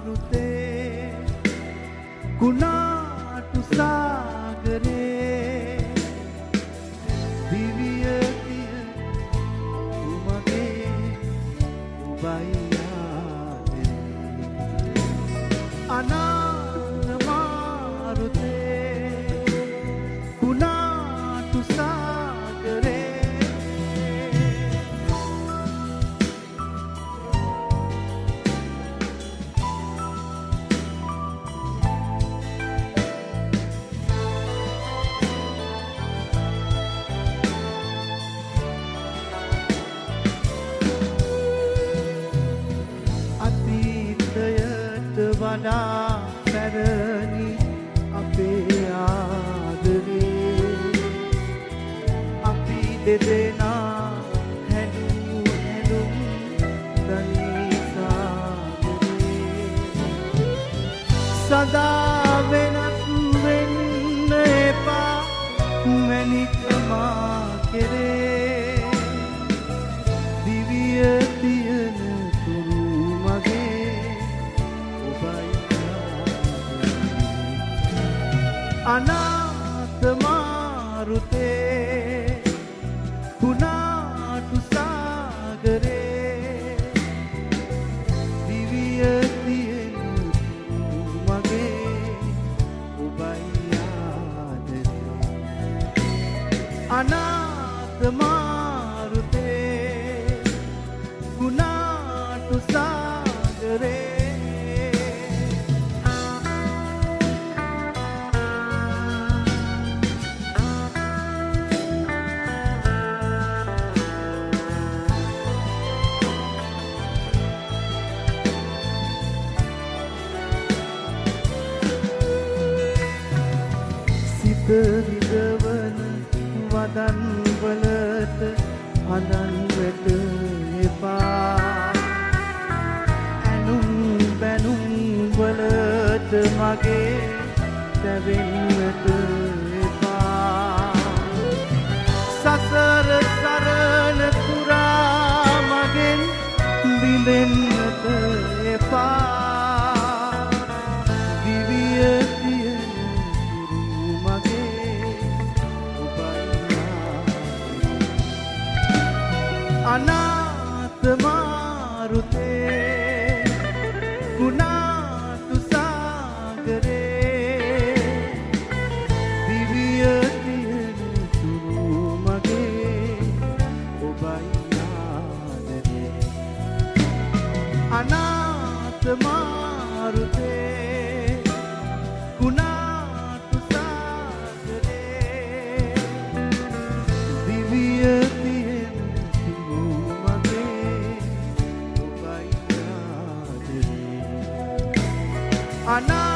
මාරුතේ කුණාටු සාගරේ දිවිය තිය උමගේ උබයි යාදේ අනාන මාරුතේ කුණාටු සාගරේ වඩා පැරණි අපේ ආදරේ අපි දෙදෙනා හැඬු හැඬුම් දනී සාගරේ සදා වෙනස් වෙන්න එපා මැණික් මා කෙරේ දිවිය තියන තුරු මගේ අනාත මාරුතේ කුණාටු සාගරේ දිවිය තියෙන මගේ ඔබයි ආදරේ අනාත මාරුතේ කුණාටු සාගරේ රිදවන වදන් වලට හඳන් වෙත එපා ඇනුම් බැනුම් වලට මගේ තැවෙන්නට එපා සසර සරණ පුරා මගෙන් බිඳෙන්නට එපා අනාත මාරුතේ කුණාටු සාගරේ දිවිය තියෙන තුරු මගේ ඔබයි ආදරේ අනාත මාරුතේ කුණාටු සාගරේ දිවිය Ana